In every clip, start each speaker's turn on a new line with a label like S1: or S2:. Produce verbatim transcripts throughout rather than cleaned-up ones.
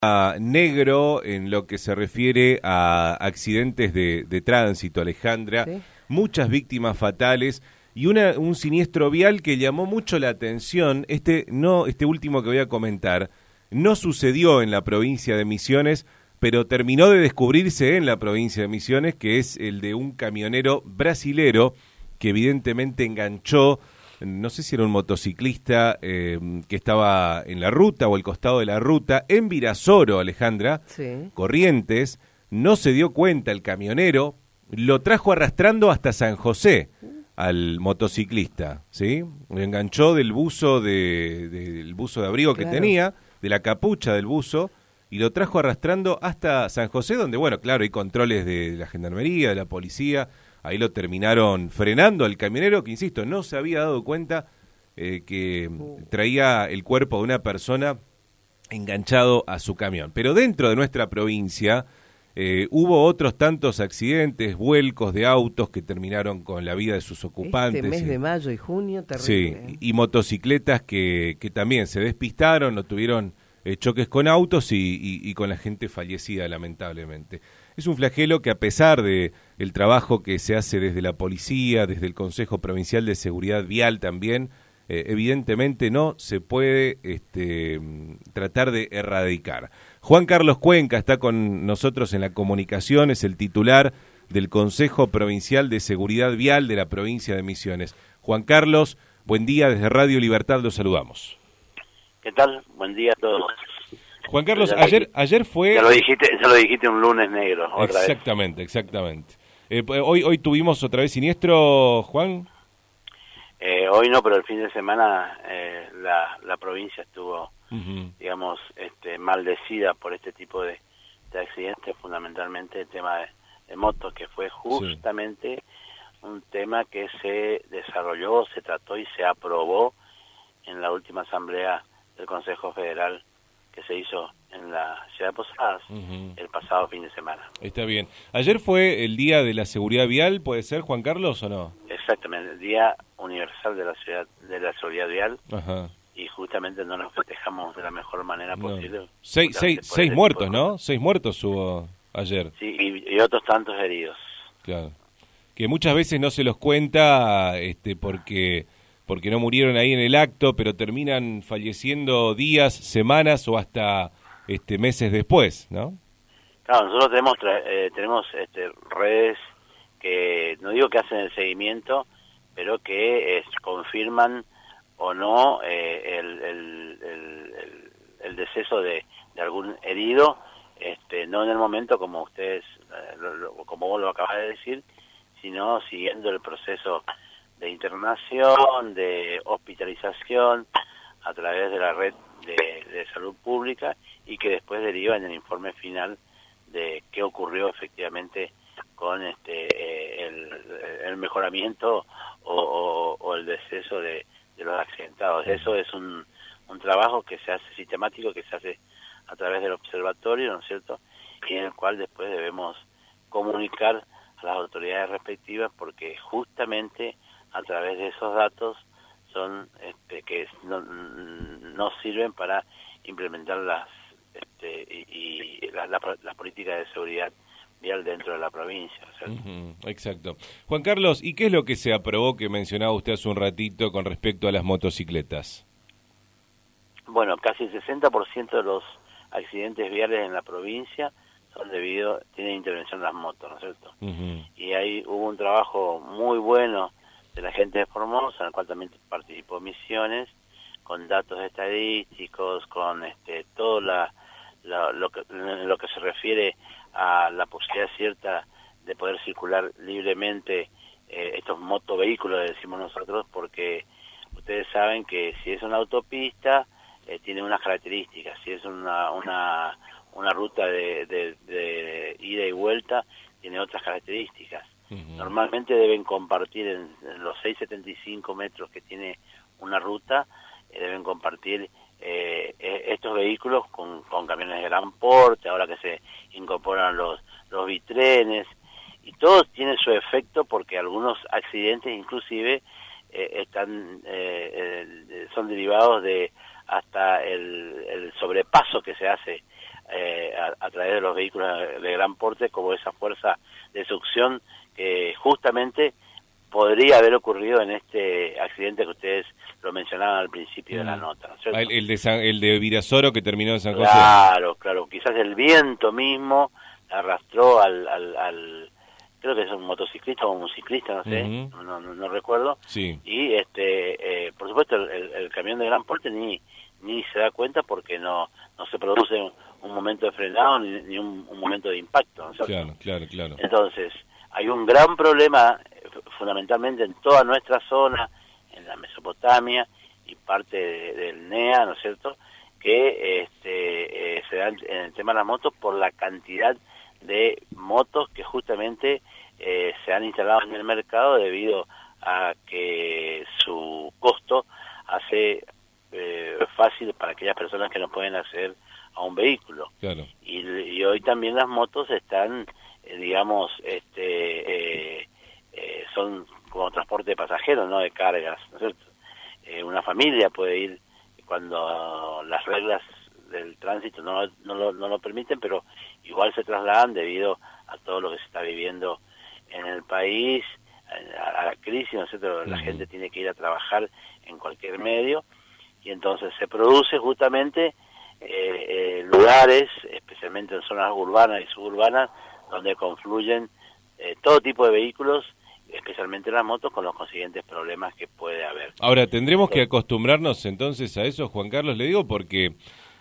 S1: Negro en lo que se refiere a accidentes de, de tránsito, Alejandra, ¿sí? Muchas víctimas fatales y una, un siniestro vial que llamó mucho la atención. Este, no, este último que voy a comentar no sucedió en la provincia de Misiones, pero terminó de descubrirse en la provincia de Misiones, que es el de un camionero brasilero que evidentemente enganchó, no sé si era un motociclista eh, que estaba en la ruta o al costado de la ruta, en Virasoro, Alejandra, sí. Corrientes, no se dio cuenta el camionero, lo trajo arrastrando hasta San José al motociclista, ¿sí? Lo enganchó del buzo de, de, del buzo de abrigo claro. que tenía, de la capucha del buzo, y lo trajo arrastrando hasta San José, donde, bueno, claro, hay controles de la gendarmería, de la policía. Ahí lo terminaron frenando al camionero que, insisto, no se había dado cuenta eh, que traía el cuerpo de una persona enganchado a su camión. Pero dentro de nuestra provincia eh, hubo otros tantos accidentes, vuelcos de autos que terminaron con la vida de sus ocupantes.
S2: Este mes
S1: y,
S2: de mayo y junio, terrible.
S1: Sí, ¿eh? y motocicletas que, que también se despistaron, no tuvieron eh, choques con autos y, y, y con la gente fallecida, lamentablemente. Es un flagelo que, a pesar de el trabajo que se hace desde la policía, desde el Consejo Provincial de Seguridad Vial también, eh, evidentemente no se puede este, tratar de erradicar. Juan Carlos Cuenca está con nosotros en la comunicación, es el titular del Consejo Provincial de Seguridad Vial de la provincia de Misiones. Juan Carlos, buen día, desde Radio Libertad los saludamos.
S3: ¿Qué tal? Buen día a todos.
S1: Juan Carlos, ayer ayer fue...
S3: Ya lo dijiste, ya lo dijiste un lunes negro. Otra
S1: exactamente,
S3: vez.
S1: exactamente. Eh, hoy hoy tuvimos otra vez siniestro, Juan.
S3: Eh, hoy no, pero el fin de semana eh, la, la provincia estuvo, uh-huh. digamos, este, maldecida por este tipo de, de accidentes, fundamentalmente el tema de, de motos, que fue justamente sí. un tema que se desarrolló, se trató y se aprobó en la última asamblea del Consejo Federal que se hizo en la ciudad de Posadas uh-huh. el pasado fin de semana.
S1: Está bien. Ayer fue el Día de la Seguridad Vial, ¿puede ser, Juan Carlos, o no?
S3: Exactamente, el Día Universal de la ciudad de la Seguridad Vial.
S1: Ajá.
S3: Y justamente no nos festejamos de la mejor manera no. posible.
S1: Seis, seis, seis muertos, ¿no? Seis muertos hubo ayer.
S3: Sí, y, y otros tantos heridos.
S1: Claro. Que muchas veces no se los cuenta este, porque... porque no murieron ahí en el acto, pero terminan falleciendo días, semanas o hasta este meses después, ¿no?
S3: Claro, nosotros tenemos eh, tenemos este, redes que, no digo que hacen el seguimiento, pero que eh, confirman o no eh, el, el, el, el, el deceso de, de algún herido, este, no en el momento como ustedes, eh, lo, lo, como vos lo acabas de decir, sino siguiendo el proceso de internación, de hospitalización a través de la red de, de salud pública y que después deriva en el informe final de qué ocurrió efectivamente con este eh, el, el mejoramiento o, o, o el deceso de, de los accidentados. Eso es un, un trabajo que se hace sistemático, que se hace a través del observatorio, ¿no es cierto? Y en el cual después debemos comunicar a las autoridades respectivas, porque justamente a través de esos datos son este, que no, no sirven para implementar las este, y, y las la, la políticas de seguridad vial dentro de la provincia, ¿cierto?
S1: Uh-huh, exacto. Juan Carlos, ¿y qué es lo que se aprobó que mencionaba usted hace un ratito con respecto a las motocicletas?
S3: Bueno, casi el sesenta por ciento de los accidentes viales en la provincia son debido, tienen intervención las motos, ¿no es cierto? Uh-huh. Y ahí hubo un trabajo muy bueno de la gente de Formosa, en el cual también participó Misiones, con datos estadísticos, con este todo la, la, lo, que, lo que se refiere a la posibilidad cierta de poder circular libremente eh, estos motovehículos, decimos nosotros, porque ustedes saben que si es una autopista, eh, tiene unas características, si es una una, una ruta de, de, de ida y vuelta, tiene otras características. Uh-huh. Normalmente deben compartir en, en los seiscientos setenta y cinco metros que tiene una ruta, eh, deben compartir eh, estos vehículos con, con camiones de gran porte, ahora que se incorporan los, los bitrenes, y todo tiene su efecto porque algunos accidentes inclusive eh, están eh, eh, son derivados de hasta el, el sobrepaso que se hace eh, a, a través de los vehículos de gran porte, como esa fuerza de succión que justamente podría haber ocurrido en este accidente que ustedes lo mencionaban al principio mm. de la nota, ¿no es cierto?
S1: El, el, de San, el de Virasoro que terminó en San José.
S3: Claro, claro, quizás el viento mismo arrastró al, al, al creo que es un motociclista o un ciclista, no sé, uh-huh. no, no, no recuerdo,
S1: sí.
S3: y este eh, por supuesto el, el, el camión de gran porte ni ni se da cuenta porque no no se produce un, un momento de frenado ni, ni un, un momento de impacto, ¿no es cierto?
S1: Claro, claro, claro.
S3: Entonces, hay un gran problema fundamentalmente en toda nuestra zona, en la Mesopotamia y parte de, del N E A, ¿no es cierto?, que este, eh, se da en el tema de las motos por la cantidad de motos que justamente eh, se han instalado en el mercado debido a que su costo hace eh, fácil para aquellas personas que no pueden acceder a un vehículo.
S1: Claro.
S3: Y, y hoy también las motos están, eh, digamos, este, eh, eh, son como transporte de pasajeros, no de cargas, ¿no es cierto? Eh, una familia puede ir cuando las reglas del tránsito no, no, lo, no lo permiten, pero igual se trasladan debido a todo lo que se está viviendo en el país, a, a la crisis, ¿no es cierto? La uh-huh. gente tiene que ir a trabajar en cualquier medio, y entonces se produce justamente eh, eh, lugares, especialmente en zonas urbanas y suburbanas, donde confluyen eh, todo tipo de vehículos, especialmente las motos, con los consiguientes problemas que puede haber.
S1: Ahora, tendremos que acostumbrarnos entonces a eso, Juan Carlos, le digo, porque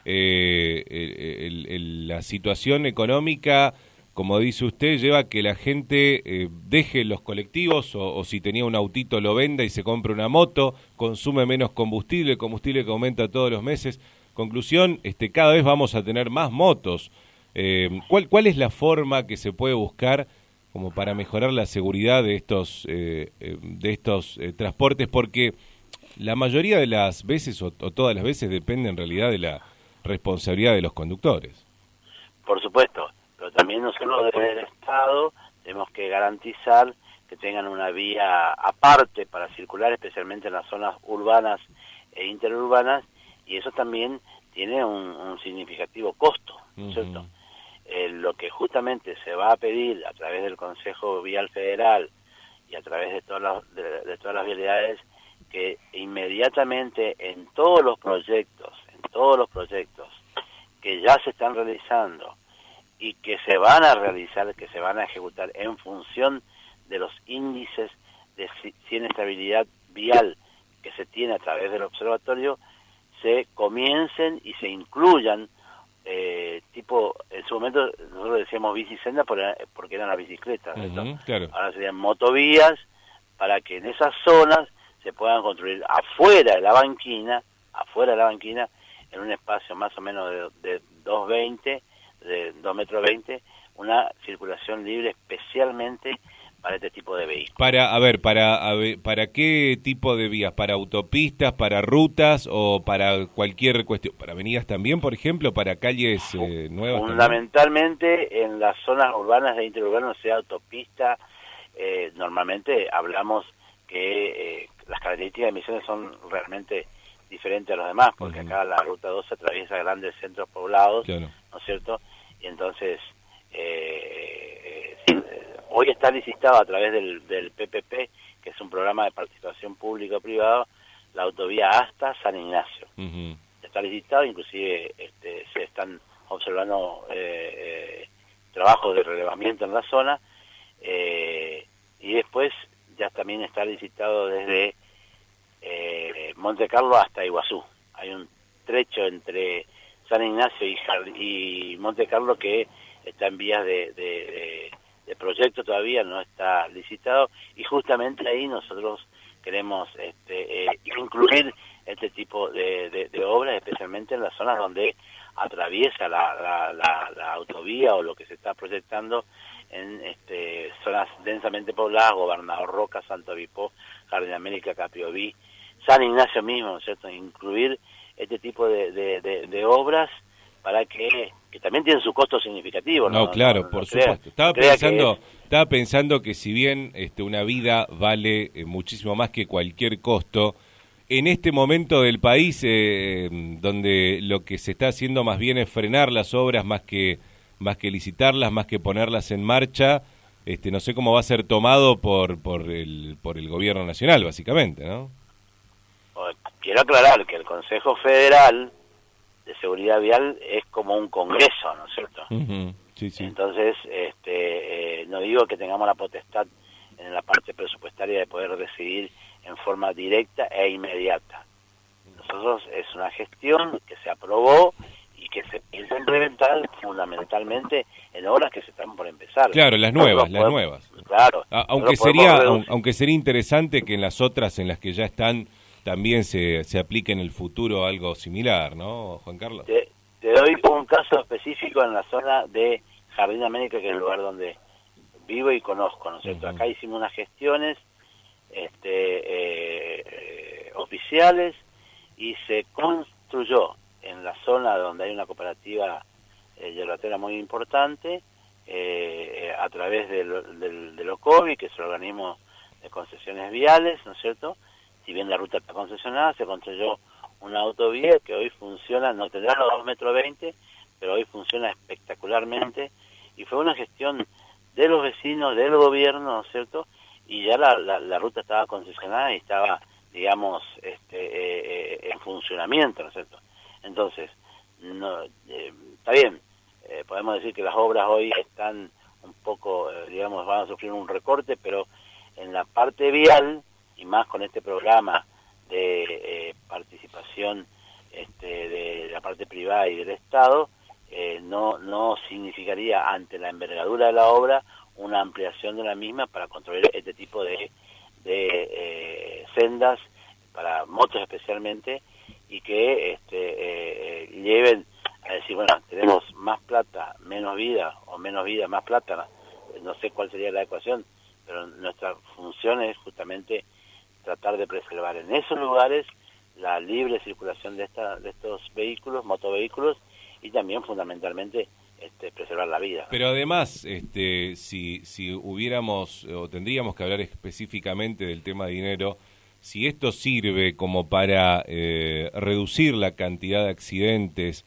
S1: eh, el, el, la situación económica, como dice usted, lleva a que la gente eh, deje los colectivos, o, o si tenía un autito lo venda y se compre una moto, consume menos combustible, combustible que aumenta todos los meses. Conclusión, este, cada vez vamos a tener más motos. Eh, ¿cuál, ¿Cuál es la forma que se puede buscar como para mejorar la seguridad de estos eh, eh, de estos eh, transportes? Porque la mayoría de las veces, o, o todas las veces, depende en realidad de la responsabilidad de los conductores.
S3: Por supuesto, pero también nosotros desde el Estado tenemos que garantizar que tengan una vía aparte para circular, especialmente en las zonas urbanas e interurbanas, y eso también tiene un, un significativo costo, ¿no es cierto? Eh, lo que justamente se va a pedir a través del Consejo Vial Federal y a través de todas las, de, de todas las vialidades, que inmediatamente en todos los proyectos, en todos los proyectos que ya se están realizando y que se van a realizar, que se van a ejecutar en función de los índices de siniestrabilidad vial que se tiene a través del observatorio, se comiencen y se incluyan Eh, tipo, en su momento nosotros decíamos bicisenda porque eran las bicicletas,
S1: uh-huh, claro.
S3: Ahora serían motovías para que en esas zonas se puedan construir afuera de la banquina, afuera de la banquina, en un espacio más o menos de, de dos veinte, de dos metros veinte, una circulación libre especialmente para este tipo de vehículos.
S1: Para, a ver, para, a ver, ¿para qué tipo de vías? ¿Para autopistas, para rutas o para cualquier cuestión? ¿Para avenidas también, por ejemplo? ¿Para calles eh, nuevas?
S3: Fundamentalmente también? En las zonas urbanas e interurbanas, sea autopista, eh, normalmente hablamos que eh, las características de emisiones son realmente diferentes a los demás, porque uh-huh. acá la Ruta dos atraviesa grandes centros poblados, claro. ¿no es cierto? Y entonces... Eh, eh, hoy está licitado a través del, del P P P, que es un programa de participación público-privado, la autovía hasta San Ignacio. Uh-huh. Está licitado, inclusive este, se están observando eh, eh, trabajos de relevamiento en la zona, eh, y después ya también está licitado desde eh, Monte Carlo hasta Iguazú. Hay un trecho entre San Ignacio y, y Monte Carlo que está en vías de, de, de, de proyecto, todavía no está licitado, y justamente ahí nosotros queremos este, eh, incluir este tipo de, de, de obras, especialmente en las zonas donde atraviesa la, la, la, la autovía o lo que se está proyectando en este, zonas densamente pobladas, Gobernador Roca, Santo Obispo, Jardín América, Capiobí, San Ignacio mismo, ¿no es cierto? Incluir este tipo de, de, de, de obras para que, que también tienen su costo significativo. No,
S1: no claro,
S3: no, no,
S1: por
S3: no
S1: supuesto.
S3: Crea,
S1: estaba
S3: crea
S1: pensando estaba pensando que si bien este, una vida vale eh, muchísimo más que cualquier costo, en este momento del país, eh, donde lo que se está haciendo más bien es frenar las obras más que más que licitarlas, más que ponerlas en marcha, este, no sé cómo va a ser tomado por por el por el gobierno nacional, básicamente, ¿no?
S3: Quiero aclarar que el Consejo Federal de Seguridad Vial es como un congreso, ¿no es cierto?
S1: Uh-huh. Sí, sí.
S3: Entonces, este, eh, no digo que tengamos la potestad en la parte presupuestaria de poder decidir en forma directa e inmediata. Nosotros es una gestión que se aprobó y que se piensa implementar fundamentalmente en obras que se están por empezar.
S1: Claro, las nuevas, las nuevas.
S3: Claro.
S1: A, aunque sería, aunque sería interesante que en las otras, en las que ya están, también se, se aplique en el futuro algo similar, ¿no, Juan Carlos?
S3: Te, te doy un caso específico en la zona de Jardín América, que es el lugar donde vivo y conozco, ¿no es cierto? Uh-huh. Acá hicimos unas gestiones este, eh, eh, oficiales y se construyó en la zona donde hay una cooperativa eh, yerbatera muy importante, eh, a través del, del, del OCOVI, que es el organismo de concesiones viales, ¿no es cierto? Si bien la ruta está concesionada, se construyó una autovía que hoy funciona, no tendrá los dos metros veinte, pero hoy funciona espectacularmente, y fue una gestión de los vecinos, del gobierno, ¿no es cierto? Y ya la, la, la ruta estaba concesionada y estaba, digamos, este, eh, eh, en funcionamiento, ¿no es cierto? Entonces, no, eh, está bien, eh, podemos decir que las obras hoy están un poco, eh, digamos, van a sufrir un recorte, pero en la parte vial, y más con este programa de eh, participación este, de la parte privada y del Estado, eh, no, no significaría ante la envergadura de la obra una ampliación de la misma para construir este tipo de, de eh, sendas para motos especialmente, y que este, eh, lleven a decir, bueno, tenemos más plata, menos vida, o menos vida, más plata, no sé cuál sería la ecuación, pero nuestra función es justamente tratar de preservar en esos lugares la libre circulación de, esta, de estos vehículos, motovehículos, y también fundamentalmente este, preservar la vida, ¿no?
S1: Pero además, este, si, si hubiéramos o tendríamos que hablar específicamente del tema de dinero, si esto sirve como para eh, reducir la cantidad de accidentes,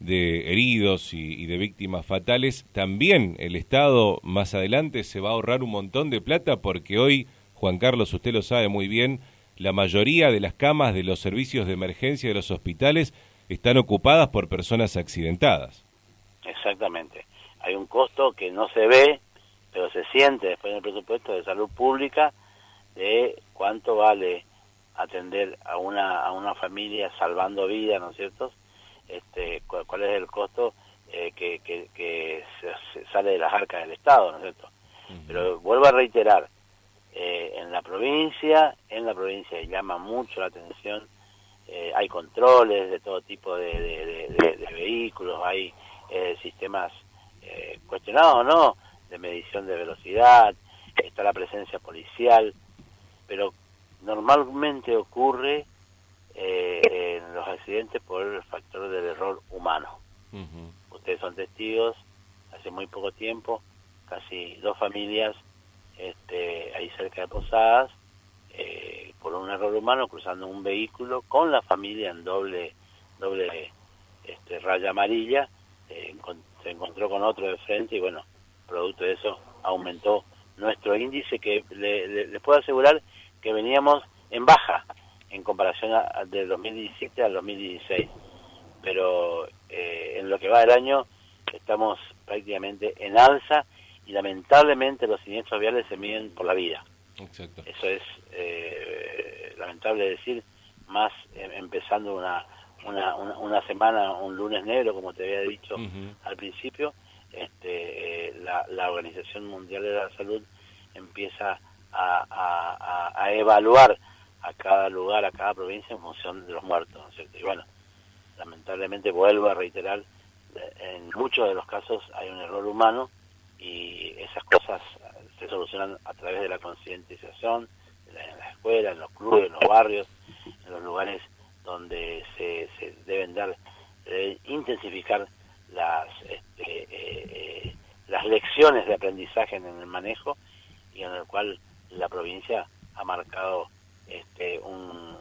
S1: de heridos y, y de víctimas fatales, también el Estado más adelante se va a ahorrar un montón de plata, porque hoy, Juan Carlos, usted lo sabe muy bien, la mayoría de las camas de los servicios de emergencia de los hospitales están ocupadas por personas accidentadas.
S3: Exactamente. Hay un costo que no se ve, pero se siente después en el presupuesto de salud pública, de cuánto vale atender a una a una familia salvando vidas, ¿no es cierto? Este, cuál, cuál es el costo eh, que, que, que se, se sale de las arcas del Estado, ¿no es cierto? Uh-huh. Pero vuelvo a reiterar, eh, en la provincia, en la provincia llama mucho la atención, eh, hay controles de todo tipo de, de, de, de, de vehículos, hay eh, sistemas eh, cuestionados o no, de medición de velocidad, está la presencia policial, pero normalmente ocurre eh, en los accidentes por el factor del error humano. Uh-huh. Ustedes son testigos, hace muy poco tiempo, casi dos familias este, ahí cerca de Posadas, eh, por un error humano, cruzando un vehículo con la familia en doble doble este, raya amarilla, eh, encont- se encontró con otro de frente y bueno, producto de eso aumentó nuestro índice, que le, le, le puedo asegurar que veníamos en baja en comparación a, a del dos mil diecisiete al dos mil dieciséis, pero eh, en lo que va del año estamos prácticamente en alza, y lamentablemente los siniestros viales se miden por la vida.
S1: Exacto.
S3: Eso es eh, lamentable decir, más eh, empezando una, una, una, una semana, un lunes negro, como te había dicho uh-huh. al principio. Este, eh, la, la Organización Mundial de la Salud empieza a, a, a, a evaluar a cada lugar, a cada provincia en función de los muertos, ¿no es cierto? Y bueno, lamentablemente vuelvo a reiterar, en muchos de los casos hay un error humano, y esas cosas se solucionan a través de la concientización en la, en la escuela, en los clubes, en los barrios, en los lugares donde se, se deben dar, eh, intensificar las este, eh, eh, las lecciones de aprendizaje en el manejo, y en el cual la provincia ha marcado este un, un,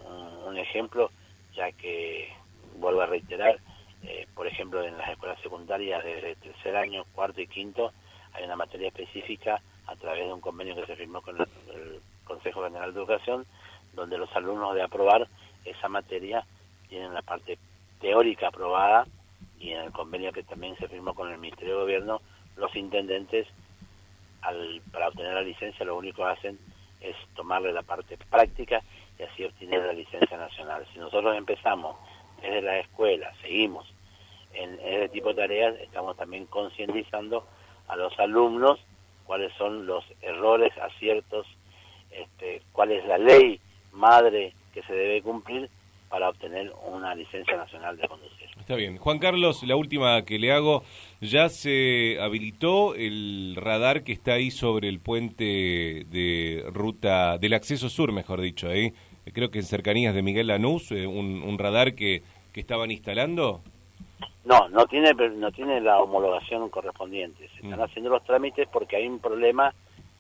S3: un ejemplo, ya que, vuelvo a reiterar, eh, por ejemplo, en las escuelas secundarias desde tercer año, cuarto y quinto, hay una materia específica a través de un convenio que se firmó con el, el Consejo General de Educación, donde los alumnos de aprobar esa materia tienen la parte teórica aprobada, y en el convenio que también se firmó con el Ministerio de Gobierno, los intendentes, al, para obtener la licencia, lo único que hacen es tomarle la parte práctica y así obtener la licencia nacional. Si nosotros empezamos desde la escuela, seguimos en ese tipo de tareas, estamos también concientizando a los alumnos cuáles son los errores, aciertos, este, cuál es la ley madre que se debe cumplir para obtener una licencia nacional de conducir.
S1: Está bien. Juan Carlos, la última que le hago, ya se habilitó el radar que está ahí sobre el puente de ruta, del acceso sur, mejor dicho, ahí, creo que en cercanías de Miguel Lanús, eh, un, un radar que, que estaban instalando.
S3: No, no tiene no tiene la homologación correspondiente. Se están mm. haciendo los trámites porque hay un problema.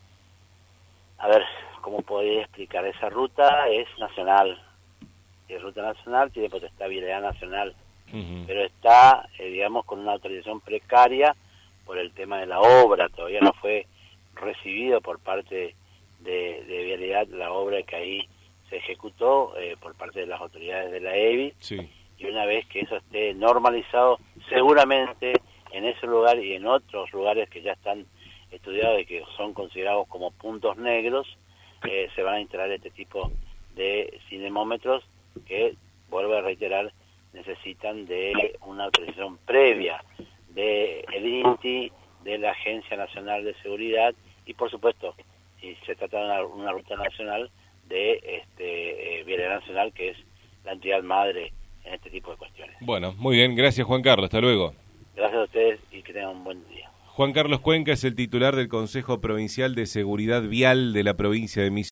S3: A ver, ¿cómo podría explicar? Esa ruta es nacional. Es ruta nacional, tiene potestad vialidad nacional. Uh-huh. Pero está, eh, digamos, con una autorización precaria por el tema de la obra. Todavía no fue recibido por parte de, de vialidad la obra que ahí se ejecutó eh, por parte de las autoridades de la E B I.
S1: Sí.
S3: Y una vez que eso esté normalizado, seguramente en ese lugar y en otros lugares que ya están estudiados y que son considerados como puntos negros, eh, se van a instalar este tipo de cinemómetros que, vuelvo a reiterar, necesitan de una autorización previa de el I N T I, de la Agencia Nacional de Seguridad y, por supuesto, si se trata de una, una ruta nacional, de este eh, Vialidad Nacional, que es la entidad madre en este tipo de cuestiones.
S1: Bueno, muy bien, gracias Juan Carlos, hasta luego.
S3: Gracias a ustedes y que tengan un buen día.
S1: Juan Carlos Cuenca es el titular del Consejo Provincial de Seguridad Vial de la provincia de Misiones.